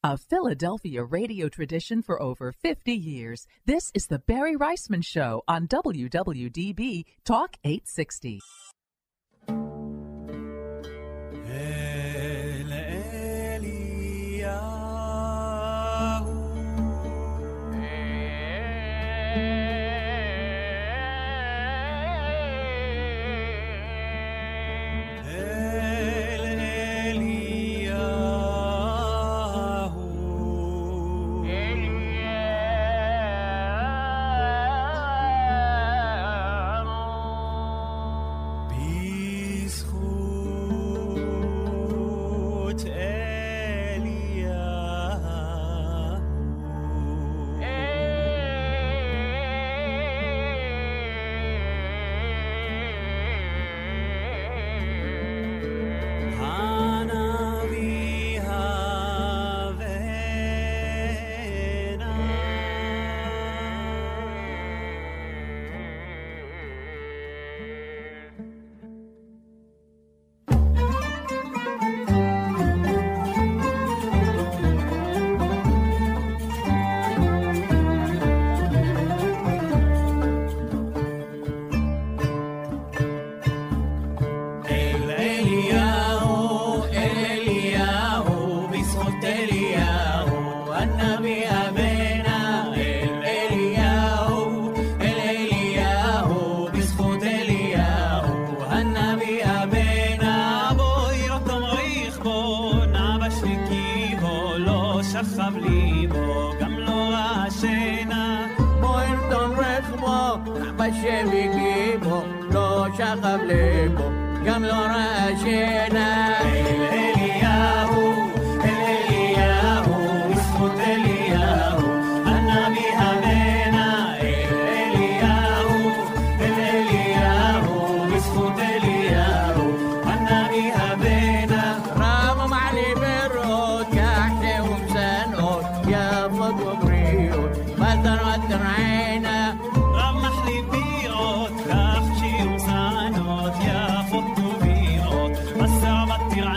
A Philadelphia radio tradition for over 50 years, this is the Barry Reisman Show on WWDB Talk 860. Tira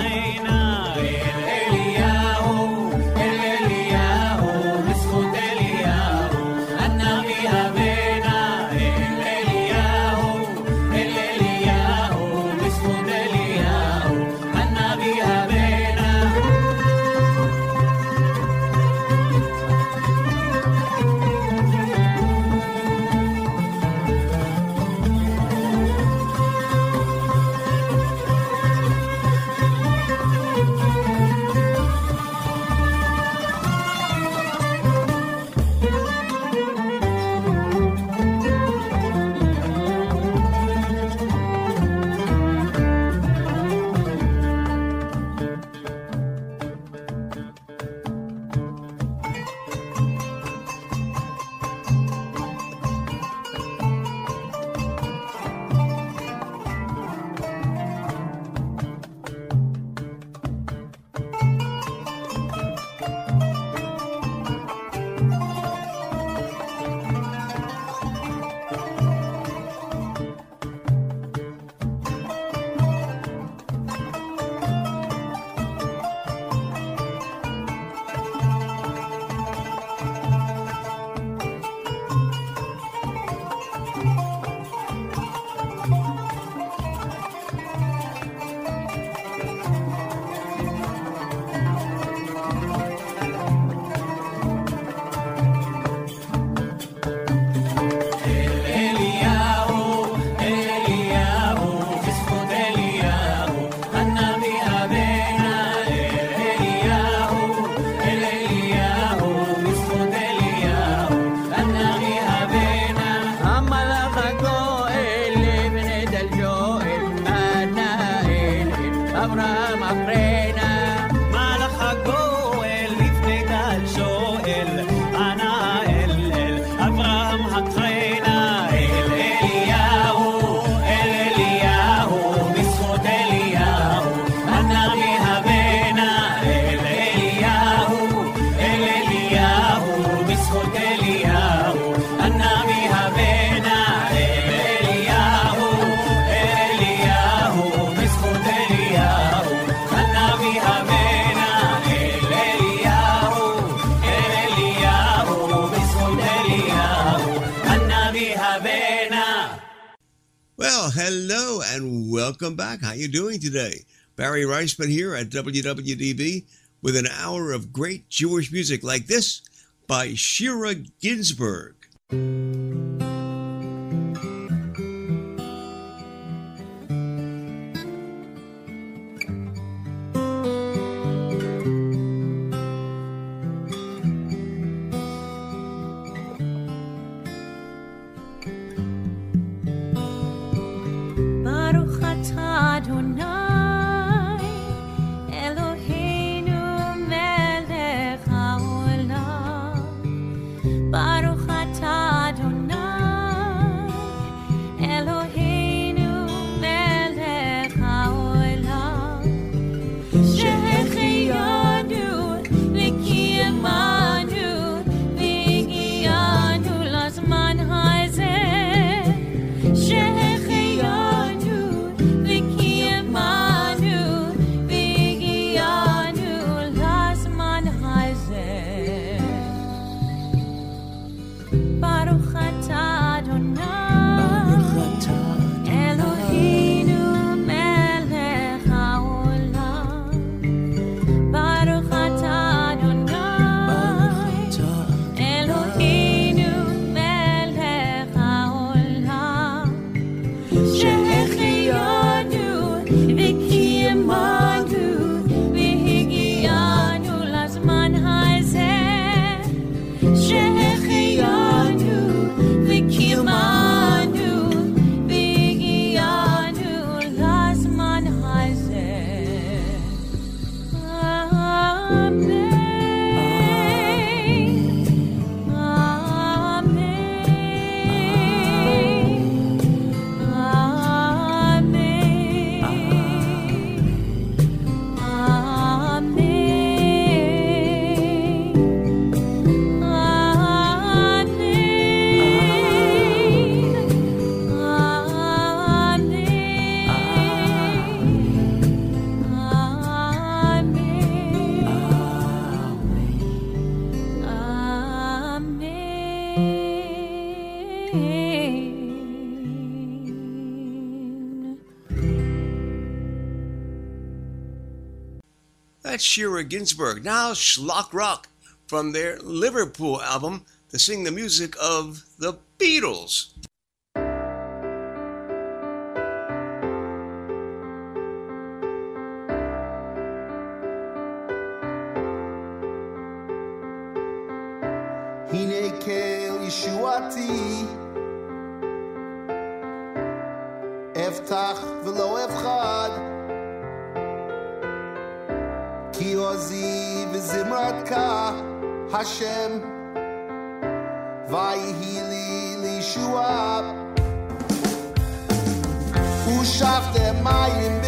Well, hello and welcome back. How you doing today? Barry Reisman here at WWDB with an hour of great Jewish music like this by Shira Ginsburg. That's Shira Ginsburg. Now Schlock Rock from their Liverpool album to sing the music of the Beatles. Hine kel Yeshuati Eftach v'lo efchad Ki ozi v'zimratka Hashem Vayihi li Yeshua Ushafte mayim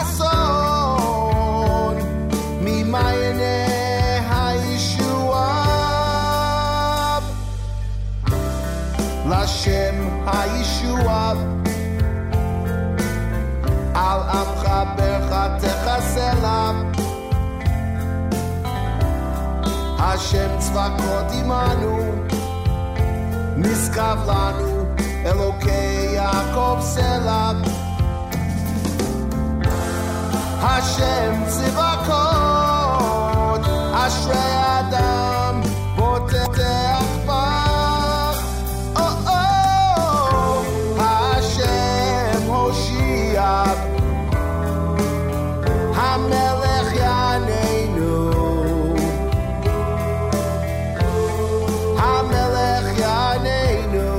b'sason Mi mayene ha-Yeshua L'Hashem ha-Yeshua Al amcha bercha techasela Hashem tzvakot imanu Niskav lanu Elokei Yaakov Selah Hashem tzvakot Ashrei Adam Boteach bach Oh oh Hashem Hoshiach Hamelech Yaneinu Hamelech Yaneinu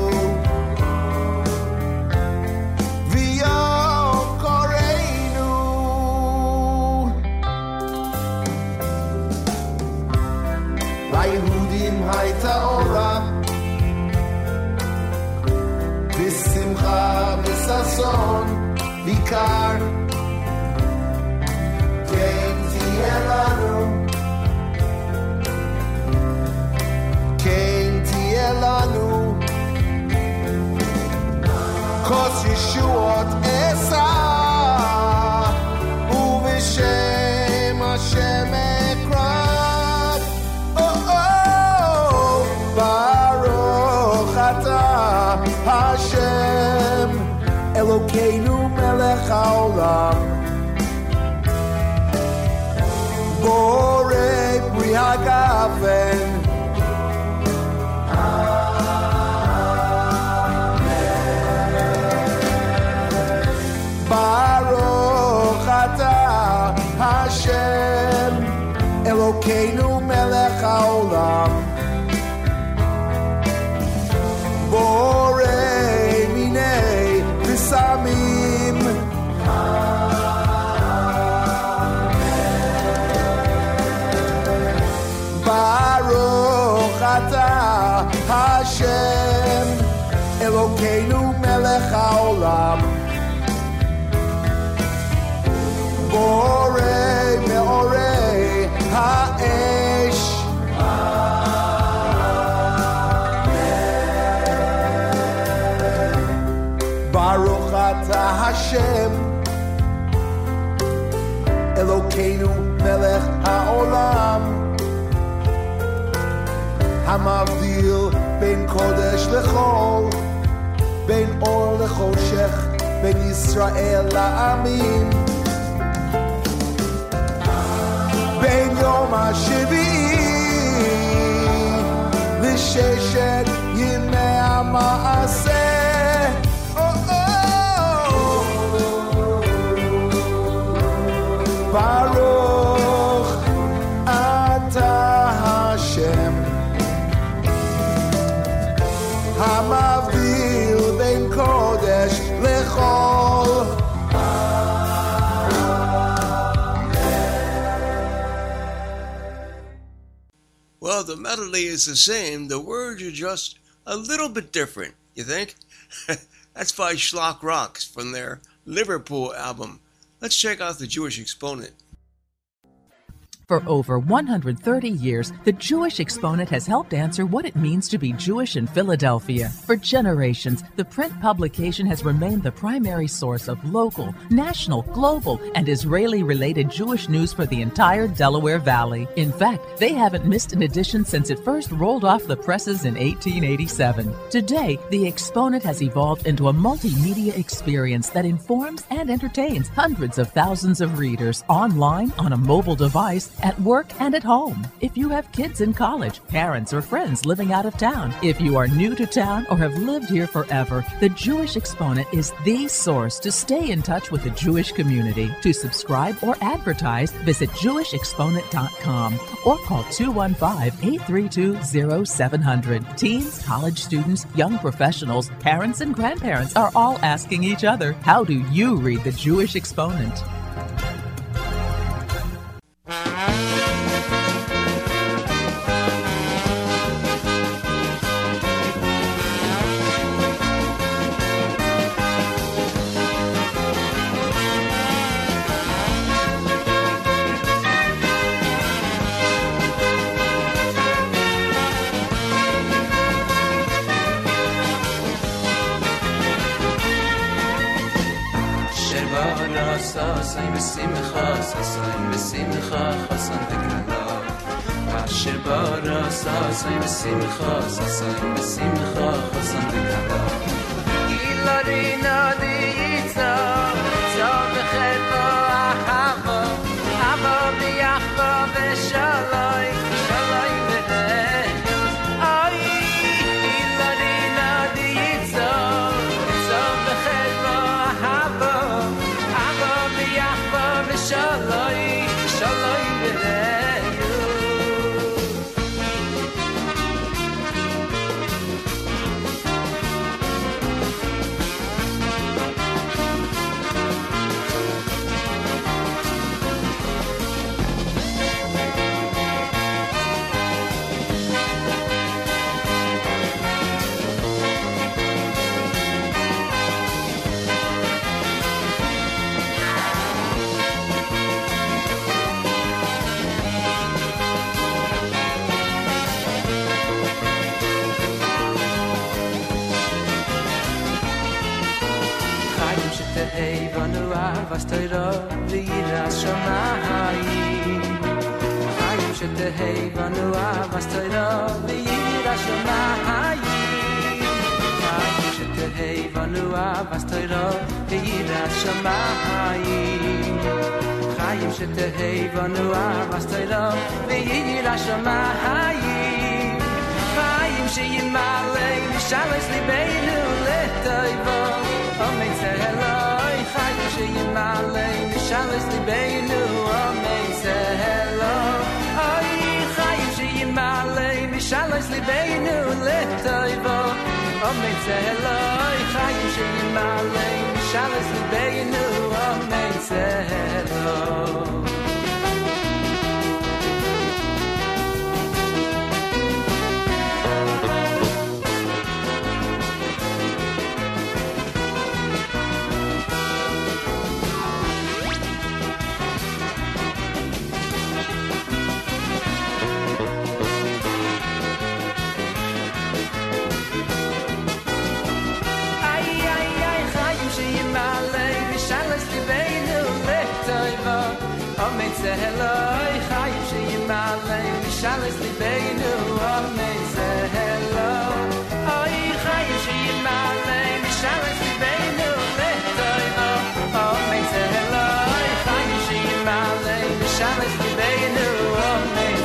V'yom Koreinu Layehudim hayta ora V'simcha v'sason V'ikar Kein tielanu Kein tielanu Kos Yeshuot Esa Uv'shem Hashem ekrav Oh oh Baruch atah Hashem Elokei melech haolam borei pri hagafen Baruch atah Hashem Elokeinu melech haolam Borei minei v'samim Baruch atah Hashem Elokeinu melech haolam Borei me'orei ha'esh Baruch atah Hashem Elokeinu melech ha'olam Hamavdil ben kodesh lechol Ben or lechoshech Ben Yisrael la'amim Ben Yom HaShevi'i L'sheshet Yimei HaMaaseh Baruch atah Hashem Hamavdil ben kodesh lechol Well, the melody is the same. The words are just a little bit different, you think? That's by Shlock Rocks from their Liverpool album. Let's check out the Jewish Exponent. For over 130 years, the Jewish Exponent has helped answer what it means to be Jewish in Philadelphia. For generations, the print publication has remained the primary source of local, national, global, and Israeli-related Jewish news for the entire Delaware Valley. In fact, they haven't missed an edition since it first rolled off the presses in 1887. Today, the Exponent has evolved into a multimedia experience that informs and entertains hundreds of thousands of readers online, on a mobile device, at work and at home. If you have kids in college, parents or friends living out of town, if you are new to town or have lived here forever, the Jewish Exponent is the source to stay in touch with the Jewish community. To subscribe or advertise, visit jewishexponent.com or call 215-832-0700. Teens, college students, young professionals, parents, and grandparents are all asking each other, how do you read the Jewish Exponent? was teira v'yira shamayim Chayim shetehei v'anu was teira v'yira shamayim Chayim שתהיבנו אהבת תורה ויראת שמיים חיים שתהיבנו אהבת תורה ויראת שמיים חיים שימלא משלש ליבנו לטובה אמן צהלוי חיים שימלא משלש ליבנו אמן צהלוי חיים שימלא משלש ליבנו לטובה אמן צהלוי חיים שימלא משלש ליבנו אמן צהלוי Amen Zeheloi Chayim Sheyimalei Mishalis Libeinu Amen Zeheloi Chayim Sheyimalei Mishalis Libeinu Letoivo Amen Zeheloi Chayim Sheyimalei Mishalis Libeinu Amen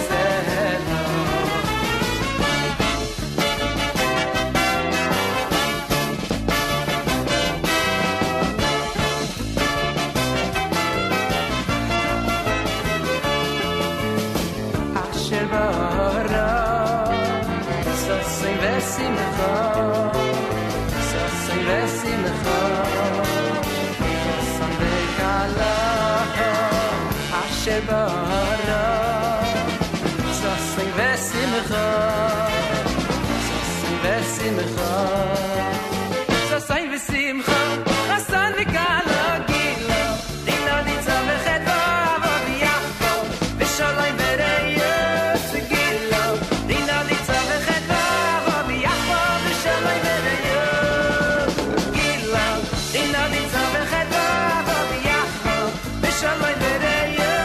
Bara Sassin vesimcha Sassin vesimcha Sassin vesimcha Hassan vikala gila Dina ditza vechedva Avaviyachko Vishalai vereyes gila Dina ditza vechedva Avaviyachko Vishalai vereyes gila Dina ditza vechedva Avaviyachko Vishalai vereyes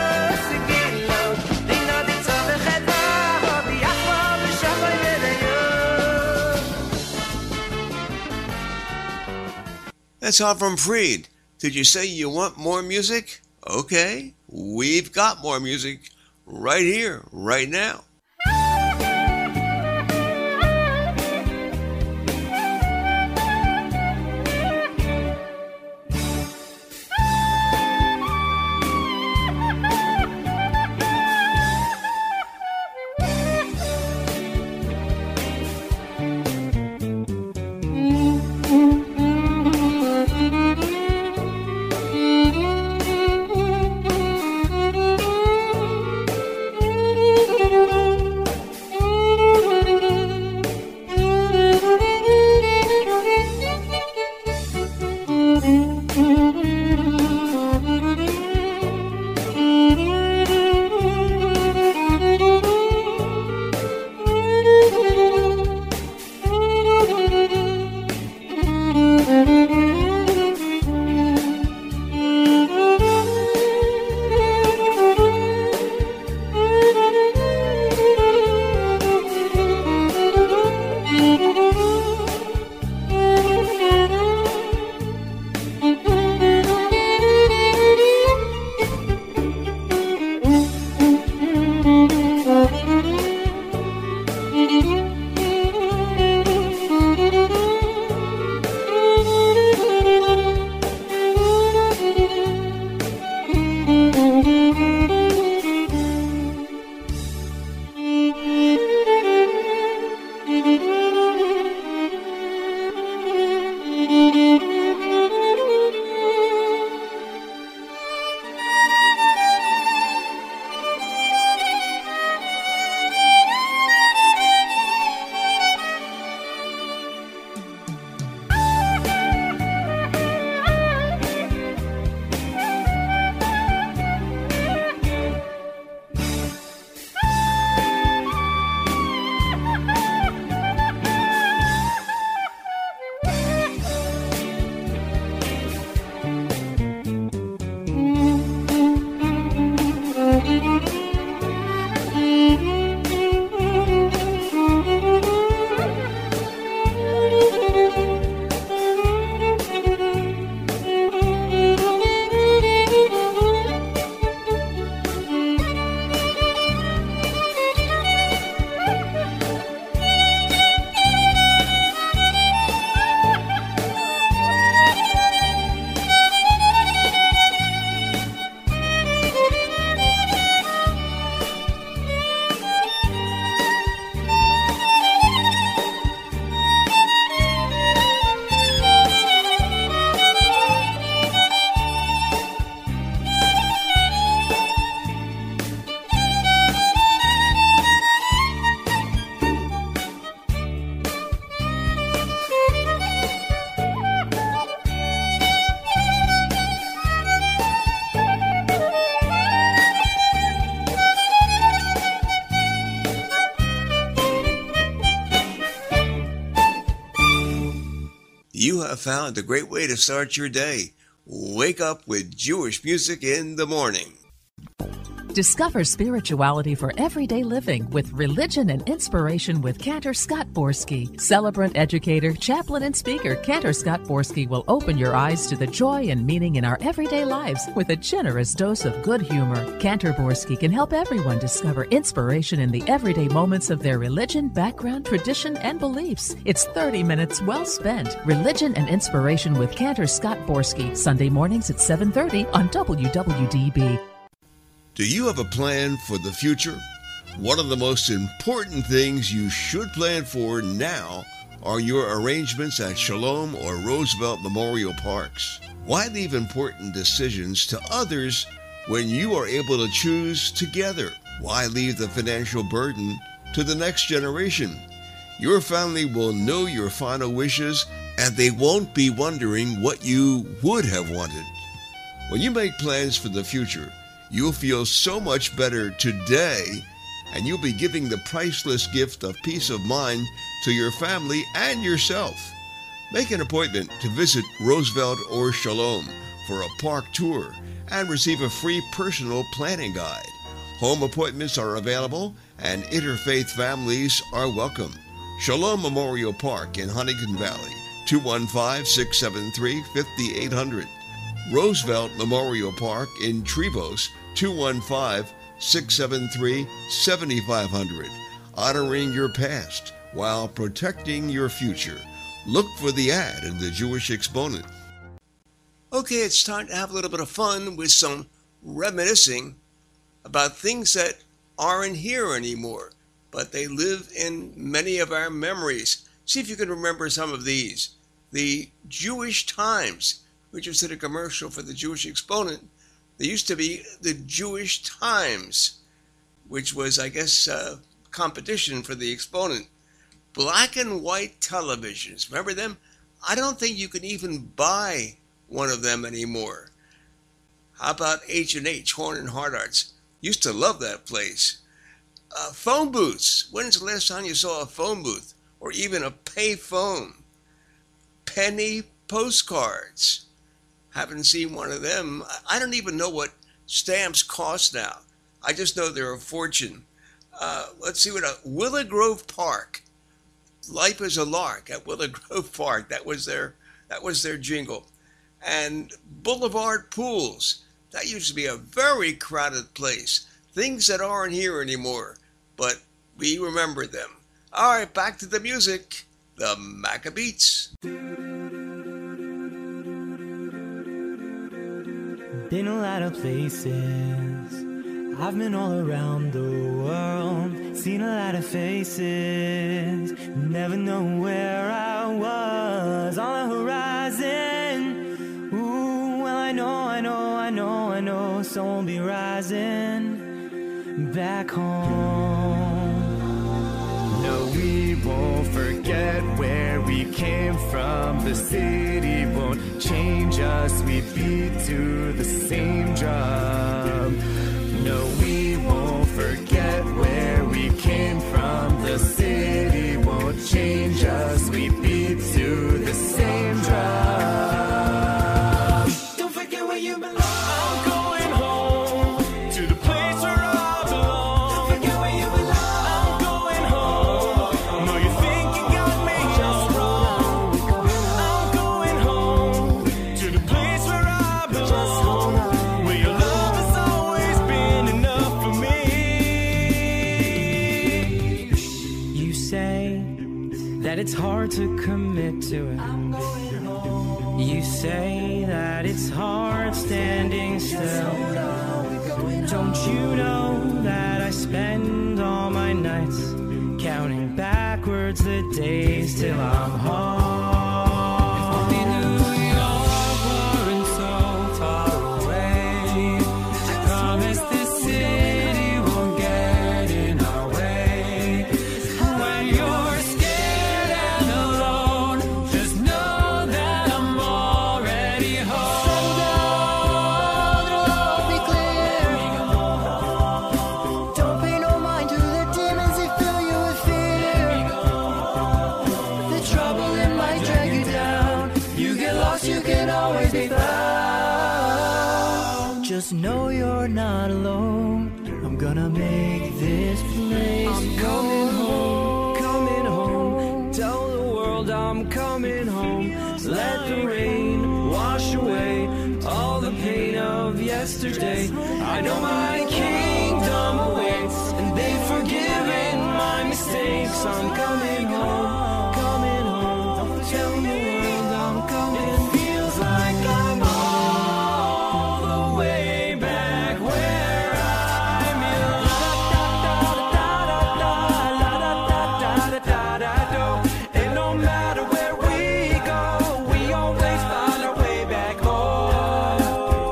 That's Avram Fried. Did you say you want more music? Okay, we've got more music right here, right now. Do have found a great way to start your day. Wake up with Jewish music in the morning. Discover spirituality for everyday living with Religion and Inspiration with Cantor Scott Borski. Celebrant, educator, chaplain, and speaker Cantor Scott Borski will open your eyes to the joy and meaning in our everyday lives with a generous dose of good humor. Cantor Borski can help everyone discover inspiration in the everyday moments of their religion, background, tradition, and beliefs. It's 30 minutes well spent. Religion and Inspiration with Cantor Scott Borski, Sunday mornings at 7:30 on WWDB. Do you have a plan for the future? One of the most important things you should plan for now are your arrangements at Shalom or Roosevelt Memorial Parks. Why leave important decisions to others when you are able to choose together? Why leave the financial burden to the next generation? Your family will know your final wishes, and they won't be wondering what you would have wanted. When you make plans for the future, you'll feel so much better today, and you'll be giving the priceless gift of peace of mind to your family and yourself. Make an appointment to visit Roosevelt or Shalom for a park tour and receive a free personal planning guide. Home appointments are available, and interfaith families are welcome. Shalom Memorial Park in Huntington Valley, 215-673-5800. Roosevelt Memorial Park in Trevose, 215-673-7500. Honoring your past while protecting your future. Look for the ad in the Jewish Exponent. Okay, it's time to have a little bit of fun with some reminiscing about things that aren't here anymore, but they live in many of our memories. See if you can remember some of these. The Jewish Times. We just did a commercial for the Jewish Exponent. There used to be the Jewish Times, which was, I guess, competition for the Exponent. Black and white televisions. Remember them? I don't think you can even buy one of them anymore. How about H&H, Horn and Hardart? Used to love that place. Phone booths. When's the last time you saw a phone booth? Or even a pay phone? Penny postcards. Haven't seen one of them. I don't even know what stamps cost now. I just know they're a fortune. Let's see what Willow Grove Park. Life is a lark at Willow Grove Park. That was their jingle. And Boulevard Pools. That used to be a very crowded place. Things that aren't here anymore, but we remember them. All right, back to the music. The Maccabeats. Been a lot of places, I've been all around the world, seen a lot of faces, never know where I was on the horizon. Ooh, well I know, so I'll be rising back home. No, we won't forget where we came from. The city won't change us. We beat to the same drum. No, we won't forget where we came from. The city won't change us. We beat to the same drum. Don't forget where you belong. I'm going home to the place where I belong. Don't forget where you belong. I'm going home. No, you think you got me just wrong. I'm going home to the place where I belong, where your love has always been enough for me. You say that it's hard to commit to it. You say that it's hard standing still. Don't you know that I spend all my nights counting backwards the days till I'm home? If only New York weren't so far away. I promise this city won't get in our way. When you're scared and alone, just know that I'm already home. Be clear. Don't pay no mind to the demons that fill you with fear. The trouble in not alone. I'm gonna make this place. I'm coming home, coming home. Tell the world I'm coming home. Let the rain wash away all the pain of yesterday. I know my kingdom awaits, and they've forgiven my mistakes. I'm coming home, coming home. Tell the world I'm coming. It feels like I'm all the way back where I belong. And no matter where we go, we always find our way back home.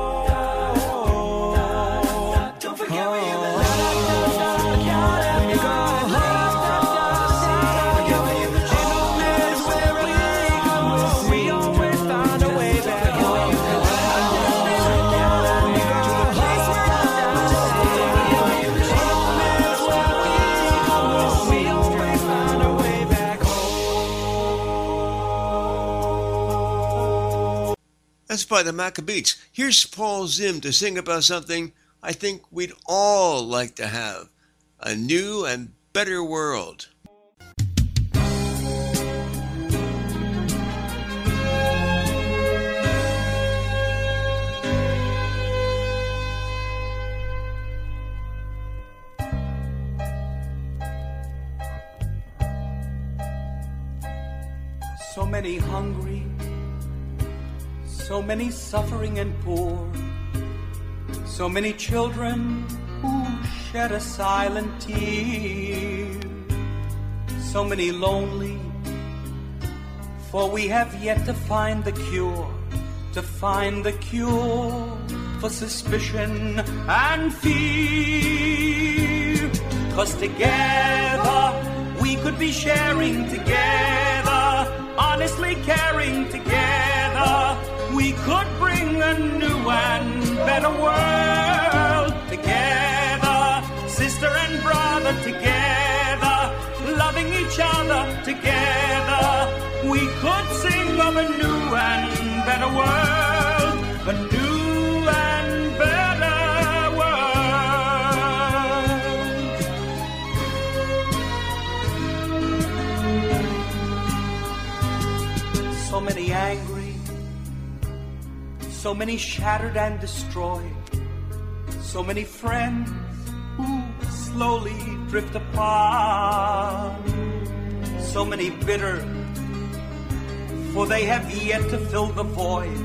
Don't forget where you belong. That's by the Maccabees. Here's Paul Zim to sing about something I think we'd all like to have: a new and better world. So many hungry, so many suffering and poor, so many children who shed a silent tear, so many lonely, for we have yet to find the cure, for suspicion and fear. 'Cause together we could be sharing together, honestly caring together. We could bring a new and better world together, sister and brother together, loving each other together. We could sing of a new and better world, a new and better world. So many angry, so many shattered and destroyed, so many friends who slowly drift apart, so many bitter, for they have yet to fill the void,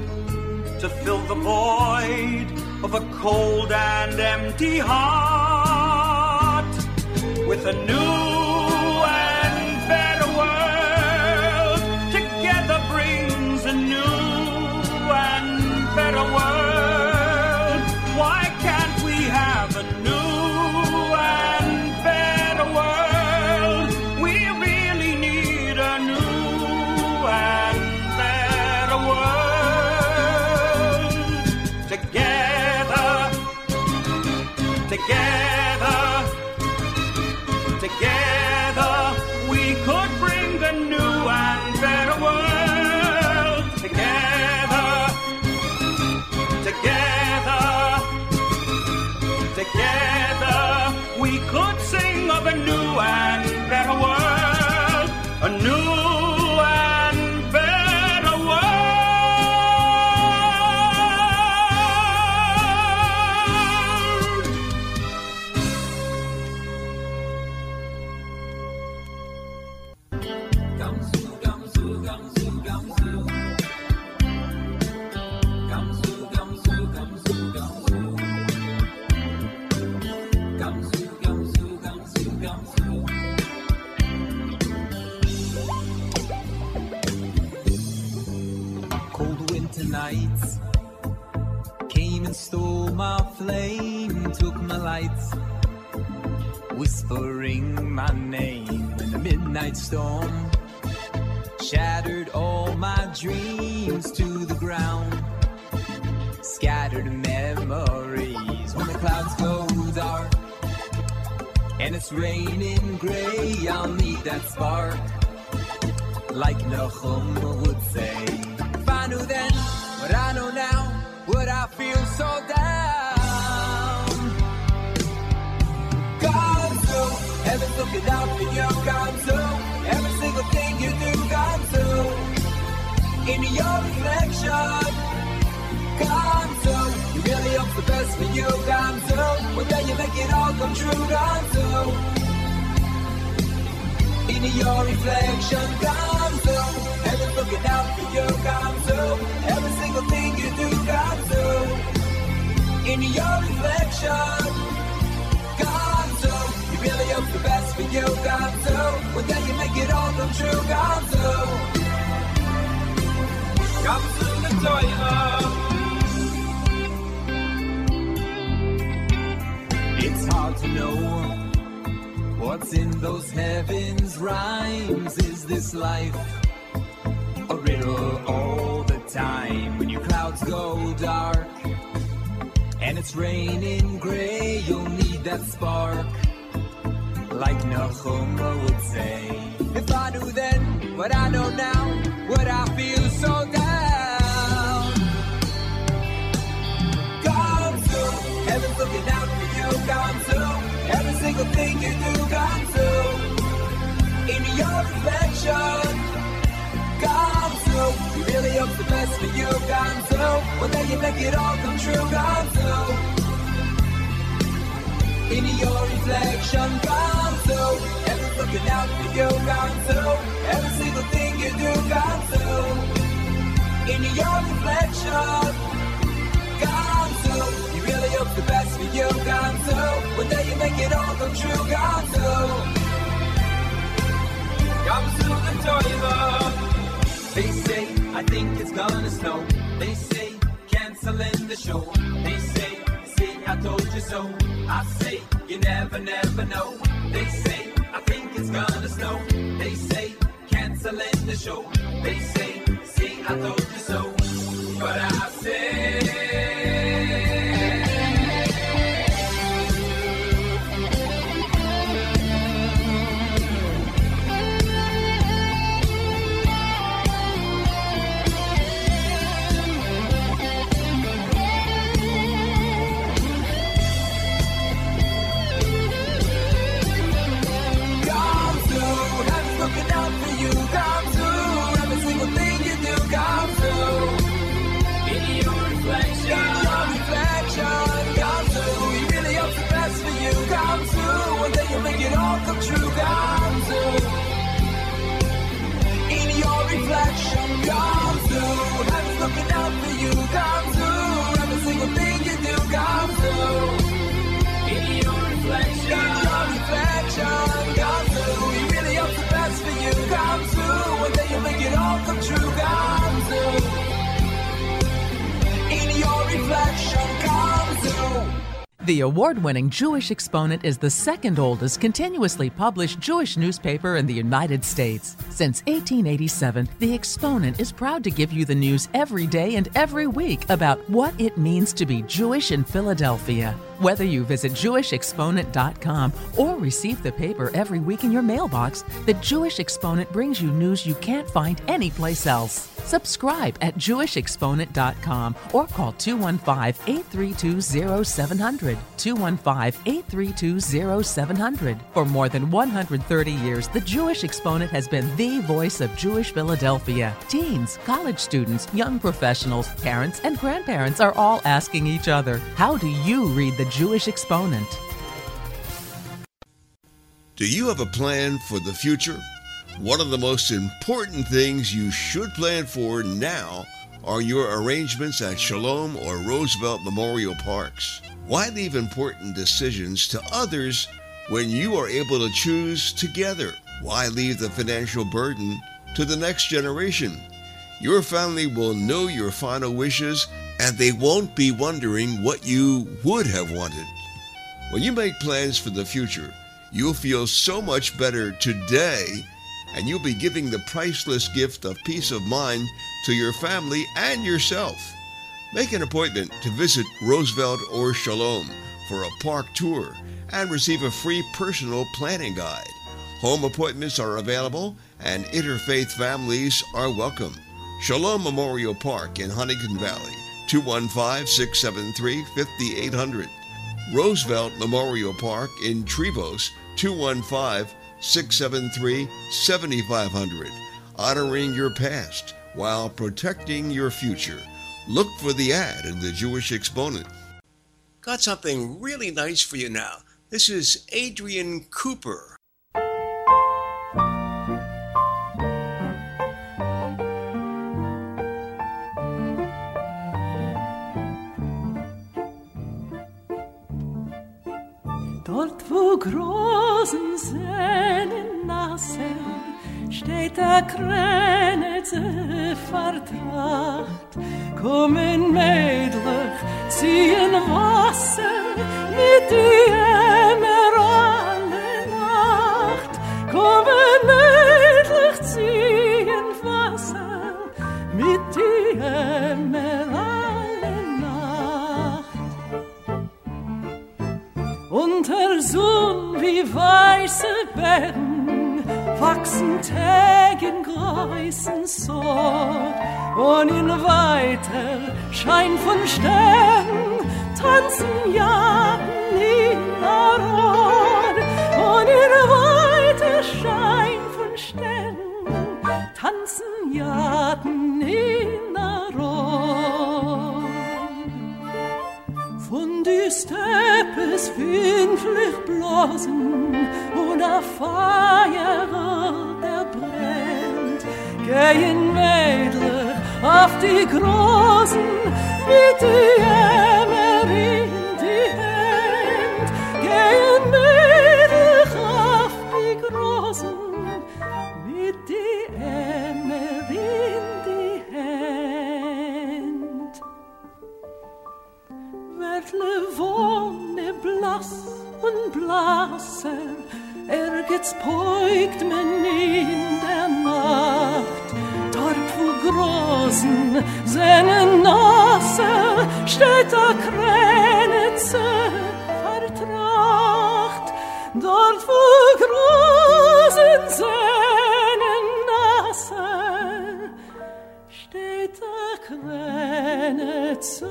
of a cold and empty heart, with a new and better world. Together brings a new and better world. Why can't we have a new and better world? We really need a new and better world. Together, we could bring a new and better world. Together, we could sing of a new and better world, a new and better world. Gamsu, gamsu, gamsu, gamsu. Gamsu, gamsu, gamsu, gamsu. Gamsu, gamsu, gamsu, gamsu. Cold winter nights came and stole my flame, took my lights, whispering my name in the midnight storm, shattered all my dreams to the ground, scattered memories when the clouds go dark and it's raining gray. I'll need that spark, like Nahum would say. If I knew then what I know now, would I feel so down? looking out for you, come through. Every single thing you do, come through. In your reflection, come through. You really hope the best for you, come through. But then you make it all come true, come through. In your reflection, come through. Heaven's looking out for you, come through. Every single thing you do, come through. In your reflection, come through. You really hope the best for you, come through. But then you make it all come true, come through. Come through the toilet. It's hard to know what's in those heavens' rhymes. Is this life a riddle all the time? When your clouds go dark and it's raining gray, you'll need that spark, like Nahuma would say. If I knew then what I know now, would I feel so down? Come through, heaven's looking out for you, come through. Every single thing you do, come through. In your reflection, come through. You really hope the best for you, come through. Well, then you make it all come true, come through. In your reflection, come through. Everyone's looking out for you, come through. Every single thing you do, come through. In your reflection, come through. You really hope the best for you, come through. But then you make it all come true, come through. Come through the toilet. They say, I think it's gonna snow. They say, canceling the show. They say, see, I told you so. I say, you never, never know. They say, I think it's gonna snow. They say, canceling the show. They say, see, I told you so. But I say, make it all come true, come through. In your reflection, come through. Heaven's looking out for you, come through. Every single thing you do, come through. In your reflection, come through. You really hope the best for you, come through. One day you'll make it all come true, come through. In your reflection, come through. The award-winning Jewish Exponent is the second oldest continuously published Jewish newspaper in the United States. Since 1887, the Exponent is proud to give you the news every day and every week about what it means to be Jewish in Philadelphia. Whether you visit JewishExponent.com or receive the paper every week in your mailbox, the Jewish Exponent brings you news you can't find anyplace else. Subscribe at JewishExponent.com or call 215-832-0700, 215-832-0700. For more than 130 years, the Jewish Exponent has been the voice of Jewish Philadelphia. Teens, college students, young professionals, parents, and grandparents are all asking each other, how do you read the Jewish Exponent? Do you have a plan for the future? One of the most important things you should plan for now are your arrangements at Shalom or Roosevelt Memorial Parks. Why leave important decisions to others when you are able to choose together? Why leave the financial burden to the next generation? Your family will know your final wishes, and they won't be wondering what you would have wanted. When you make plans for the future, you'll feel so much better today, and you'll be giving the priceless gift of peace of mind to your family and yourself. Make an appointment to visit Roosevelt or Shalom for a park tour and receive a free personal planning guide. Home appointments are available and interfaith families are welcome. Shalom Memorial Park in Huntington Valley, 215-673-5800. Roosevelt Memorial Park in Trevose, 215 1-800-673-7500. Honoring your past while protecting your future. Look for the ad in the Jewish Exponent. Got something really nice for you now. This is Adrian Cooper. Dort wo großen Sehnen nassen, steht der Kränitze vertracht. Kommen Mädlich, ziehen Wasser mit die emerale Nacht. Kommen Mädlich, ziehen Wasser mit die emerale Nacht. Unter Sonn wie weiße Betten wachsen Tägen Gräusen Sort und in weiter Schein von Sternen tanzen Jaden in der Rot und in weiter Schein von Sternen tanzen Jaden in der Rot. Von die Steppes windlich bloßen und a Feuer, der brennt, gehen Mädel auf die Großen mit die Ämmer in die Hand. Gehen Mädel auf die Großen mit die Ämmer in die Hand. Wertle wohne blass und blasser, ergets beugt man in der Nacht. Dort wo großen seine Nase steht der Kränitze vertracht. Dort wo großen seine Nase steht der Kränitze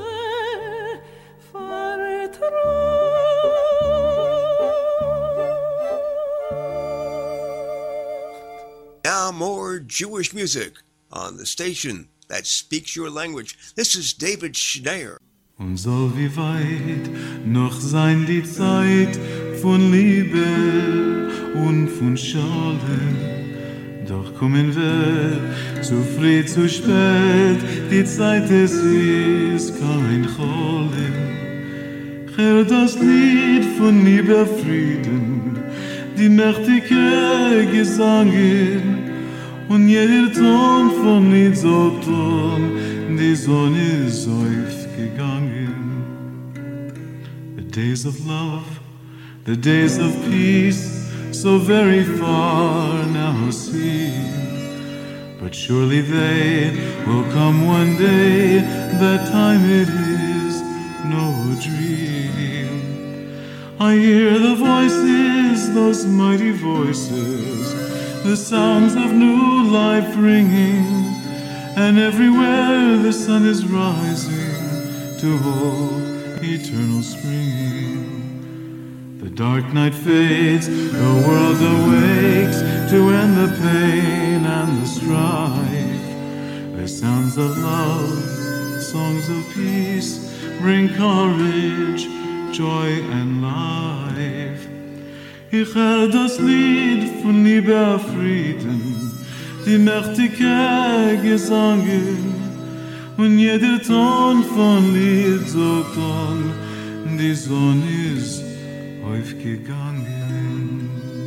Now more Jewish music on the station that speaks your language. This is David Schneier. Und soll wie weit noch sein die Zeit von Liebe und von Schade. Doch kommen wir zu früh, zu spät, die Zeit es ist kein Cholem. Hör das Lied von Liebe, Frieden, die mächtige Gesangen, und jeder Ton von Lied so Ton, die Sonne ist aufgegangen. The days of love, the days of peace, so very far now seem, but surely they will come one day, that time it is no dream. I hear the voices, those mighty voices, the sounds of new life ringing, and everywhere the sun is rising to hope eternal springing. The dark night fades, the world awakes to end the pain and the strife. The sounds of love, songs of peace, bring courage, joy and life. Ich höre das Lied von Liebe, Frieden, die mächtige Gesangen, und jeder Ton von Lied sagt an, die Sonne ist aufgegangen.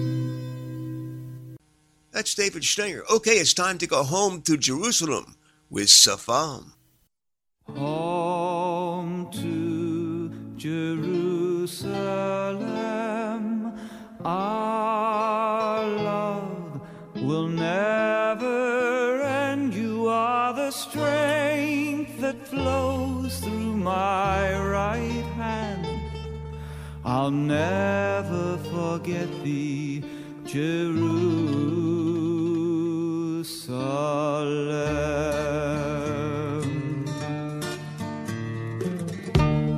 That's David Schneier. Okay, it's time to go home to Jerusalem with Safam. Home to Jerusalem, our love will never end. You are the strength that flows through my right hand. I'll never forget thee, Jerusalem.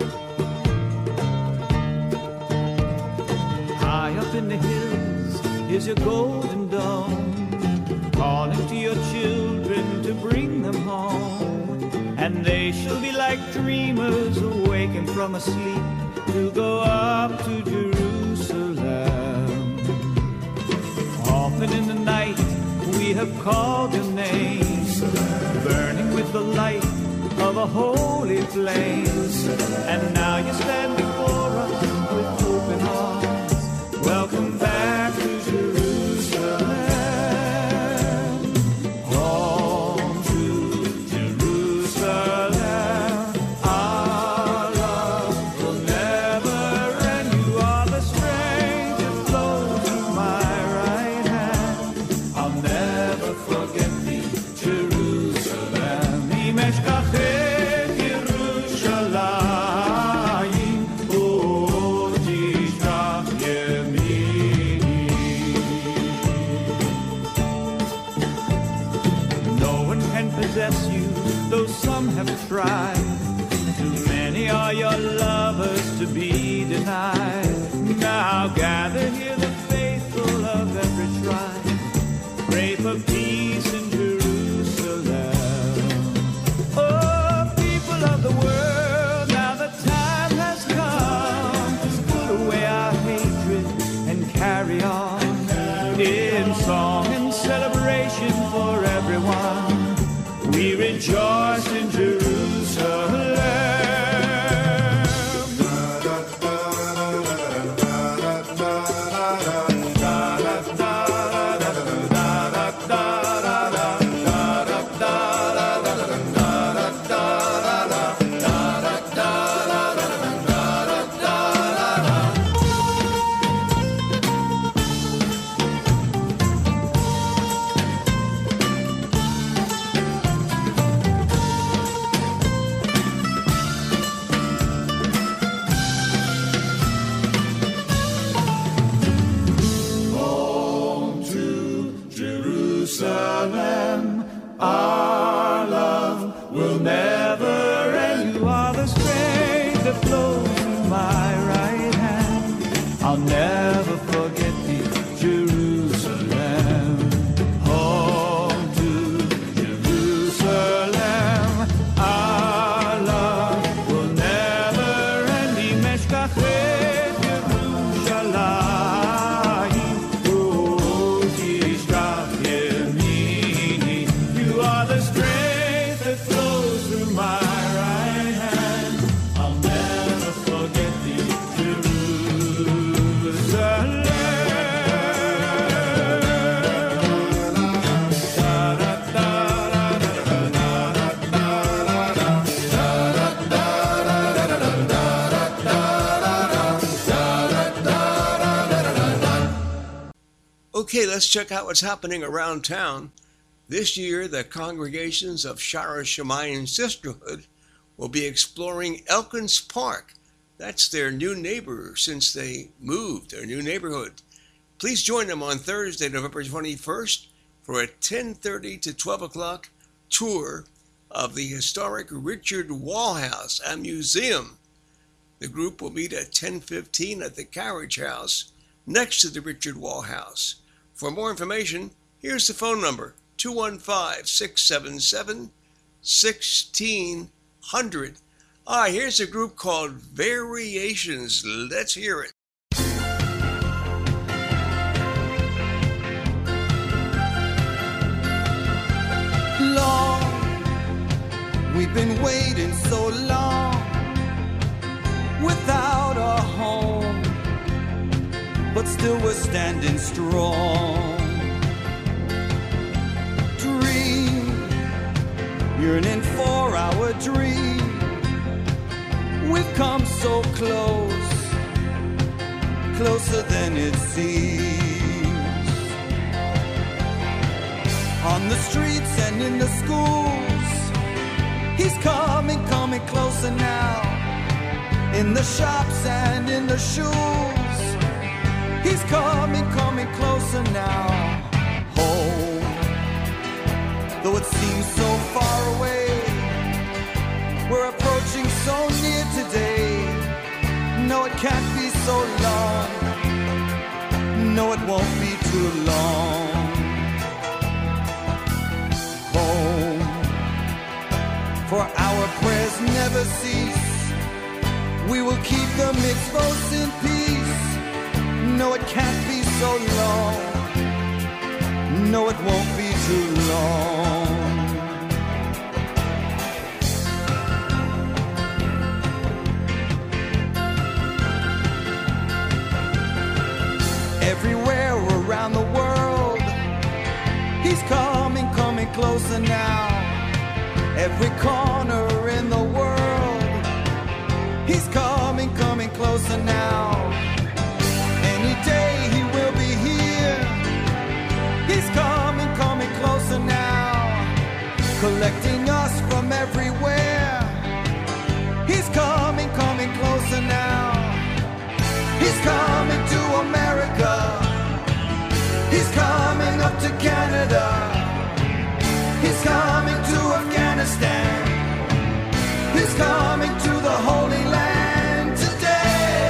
High up in the hills is your golden dawn, calling to your children to bring them home. And they shall be like dreamers awakened from a sleep to go up to Jerusalem. Often in the night we have called your name, burning with the light of a holy flame. And now you stand before us with open arms. Welcome back to Jerusalem. Home to Jerusalem. Our love will never end. You are the strength that flows through my right hand. I'll never forget thee, Jerusalem. Imeshkachet Yerushalayim, oh, tishkach yemini. No one can possess you, though some have tried. Too many are your lovers to be denied. Now gather here the faithful of every tribe. Pray for peace in Jerusalem. Oh, people of the world, now the time has come to put away our hatred and carry on in song and celebration for everyone. We rejoice in Jerusalem. Home to Jerusalem, our love will never end. You are the strength that flows through my right hand. I'll never forget thee, Jerusalem. Home to Jerusalem, our love will never end. Imeshkachet Yerushalayim, oh, tishkach yemini. You are the strength that flows through my right hand. I'll never forget thee, Jerusalem. Okay, let's check out what's happening around town. This year, the congregations of Shara Shemayim Sisterhood will be exploring Elkins Park. That's their new neighbor since they moved, their new neighborhood. Please join them on Thursday, November 21st for a 10:30 to 12 o'clock tour of the historic Richard Wall House and Museum. The group will meet at 10:15 at the Carriage House next to the Richard Wall House. For more information, here's the phone number, 215-677-1600. Here's a group called Variations. Let's hear it. Long, we've been waiting so long without a home, but still we're standing strong. Dream, yearning for our dream. We've come so close, closer than it seems. On the streets and in the schools, he's coming closer now. In the shops and in the shoes, he's coming closer now. Home, though it seems so far away, we're approaching so near today. No, it can't be so long. No, it won't be too long. Home, for our prayers never cease. We will keep the mitzvos in peace. No, it can't be so long. No, it won't be too long. Everywhere around the world, he's coming, coming closer now. Every corner in the world, he's coming, coming closer now. Any day he will be here. He's coming, coming closer now. Collecting us from everywhere. He's coming, coming closer now. He's coming to America. He's coming up to Canada. He's coming to Afghanistan. He's coming to the Holy Land today.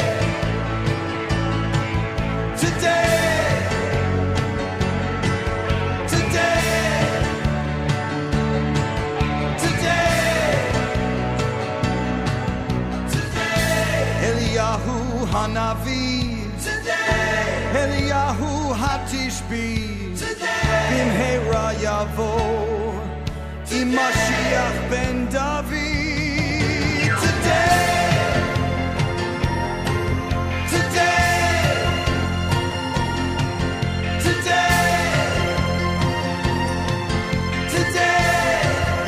Today. Today. Today. Today. Eliyahu Hanavi. Today. Eliyahu Hatishbi. Today. Bimheira Yavo. Mashiach ben David. Today. Today. Today. Today.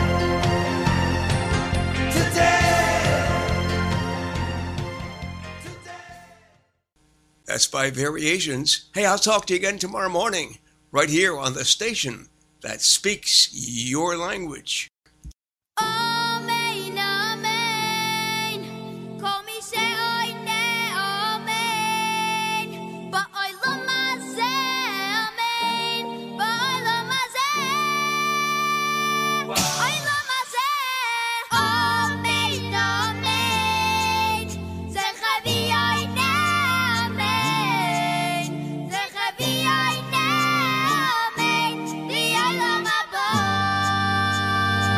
Today. That's by Variations. Hey, I'll talk to you again tomorrow morning, right here on the station that speaks your language. Amen, amen. Call me say amen. Ba'olam hazeh, amen. Ba'olam hazeh. Olam hazeh. Amen, amen. Zechavi amen. Zechavi amen.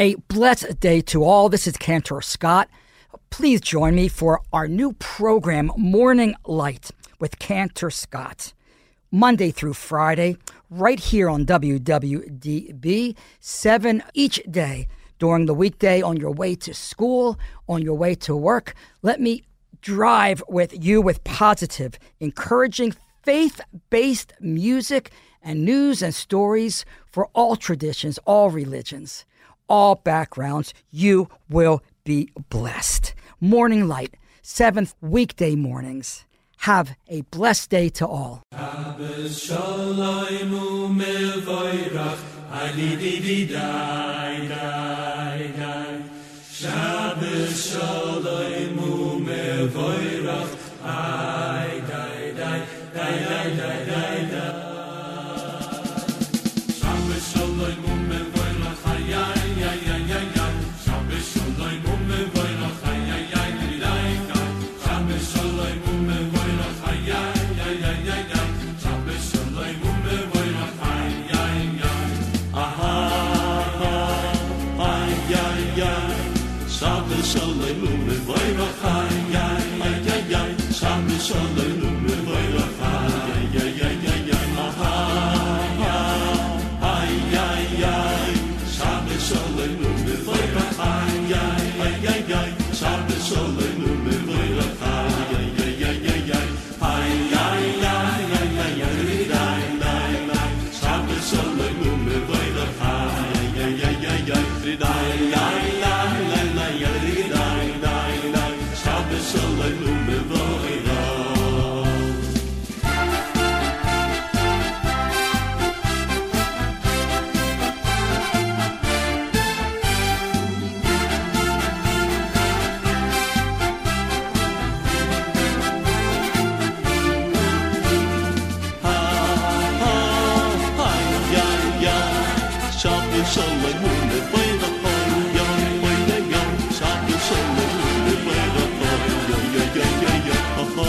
A blessed day to all. This is Cantor Scott. Please join me for our new program, Morning Light with Cantor Scott. Monday through Friday, right here on WWDB, 7 each day. During the weekday, on your way to school, on your way to work, let me drive with you with positive, encouraging, faith-based music and news and stories for all traditions, all religions, all backgrounds. You will be blessed. Morning Light, 7th weekday mornings. Have a blessed day to all. Shabbos shalom u'mevorach, di-di-di-di-dai, dai, dai. Shabbos shalom u'mevorach, dai, dai, dai, dai, dai, dai, dai. Shabbos shalom u'mevorach, ay, ay, ay, ay, ay, ay. Shabbos shalom u'mevorach, ay, ay, ay, ay, ay. Shabbos shalom u'mevorach, ay, ay, ay, ay, ay, ay. Shabbos shalom u'mevorach, ay, ay, ay. Aha, ay, ay, ay. Shabbos shalom u'mevorach, ay, ay, ay, ay, ay. Shabbos shalom u'mevorach, ay, ay, ay, ay, ay. Aha, ay, ay, ay. Shabbos shalom u'mevorach, ay, ay, ay, ay, ay. Shabbos shalom u'mevorach, ay, ay, ay, ay, ay, ay. Ay, ay, ay, ay, ay, ay, ay, ay, ay. Shabbos shalom u'mevorach, ay, ay, ay, ay, ay, ay. Ay, ay, ay, ay, ay, ay, ay, ay. Shabbos shalom u'mevorach. Shabbos shalom u'mevorach, ay, ay, ay, ay, ay. Shabbos shalom u'mevorach, ay, ay, ay, ay, ay, ay. Aha,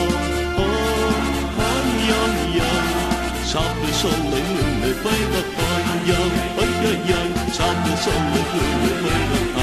ay, ay, ay. Shabbos shalom u'mevorach, ay, ay, ay, ay, ay. Shabbos shalom u'mevorach.